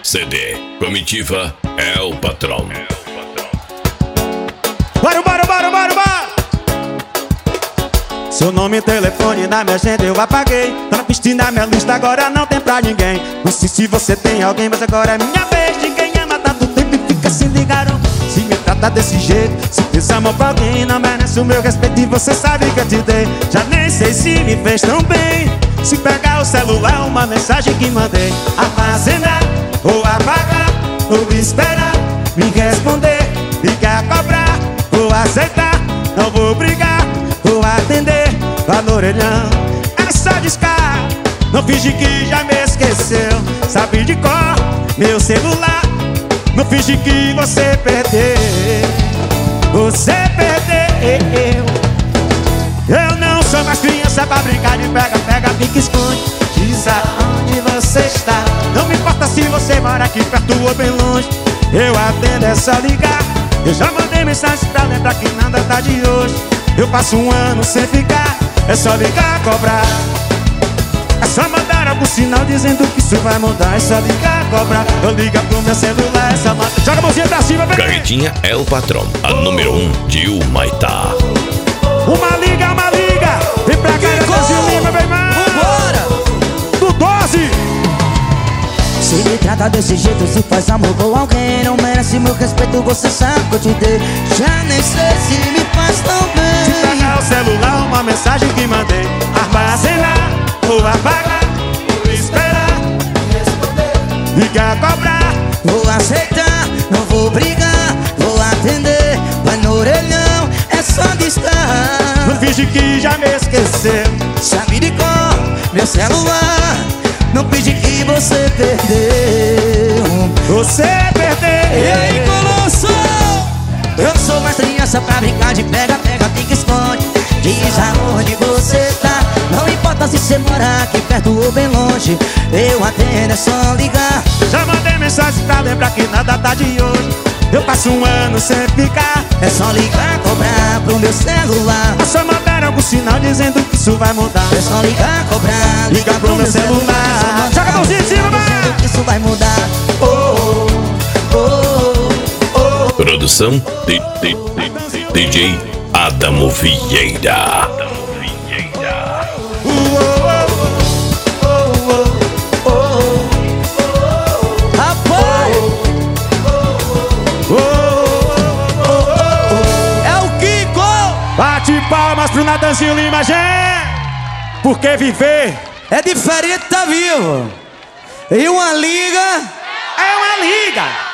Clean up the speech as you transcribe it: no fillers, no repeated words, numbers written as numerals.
CD. Comitiva é o patrão. Bora! Seu nome e telefone na minha agenda eu apaguei. Tá na piscina na minha lista, agora não tem pra ninguém. Não sei se você tem alguém, mas agora é minha vez. De quem ama tanto tempo e fica sem ligar. Se me trata desse jeito, se fez amor pra alguém, não merece o meu respeito e você sabe que eu te dei. Já nem sei se me fez tão bem. Se pegar o celular, uma mensagem que mandei, armazenar ou apagar, ou esperar me responder, ligar, cobrar, vou aceitar, não vou brigar, vou atender, lá no orelhão é só discar. Não finge que já me esqueceu, sabe de cor meu celular. Não finge que você perdeu, você perdeu. Eu não sou mais criança pra brincar de pega, pique, esconde. Diz aonde você está. Não me importa se você mora aqui perto ou bem longe, eu atendo, é só ligar. Eu já mandei mensagem pra lembrar que nada tá de hoje. Eu passo um ano sem ficar, é só ligar, cobrar. É só mandar algum sinal dizendo que isso vai mudar. É só ligar, cobrar. Eu ligo pro meu celular, é só mandar. Joga a mãozinha pra cima, bebê. Carretinha é o patrão, a número 1 de Humaitá. Uma liga, vem pra cá, Brasil Lima, meu irmão. Vambora! Do 12. Se me trata desse jeito, se faz amor com alguém, não merece meu respeito, você sabe que eu te dei. Já nem sei se me faz tão bem. Se pegar o celular, uma mensagem que mandei, armazenar ou apagar, ou esperar, responder, ligar, cobrar, vou aceitar, não vou brigar, vou atender, vai no orelhão, é só discar. Não finge que já me esqueceu, sabe de cor meu celular. Não finge que você perdeu, você perdeu. E aí, Colosso? Eu sou mais criança pra brincar de pega, pique, esconde. Diz aonde você tá. Não importa se você mora aqui perto ou bem longe, eu atendo, é só ligar. Já mandei mensagem pra lembrar que nada tá de hoje. Eu passo um ano sem ficar, é só ligar, cobrar pro meu celular. É só mandar algum sinal dizendo que isso vai mudar. É só ligar, cobrar, ligar pro meu celular. Joga a mãozinha em cima, dizendo que isso vai mudar. Produção DJ Adamo Vieira. Bate palmas pro Natanzinho Lima, gente! Porque viver é diferente, tá vivo. E uma liga é uma liga.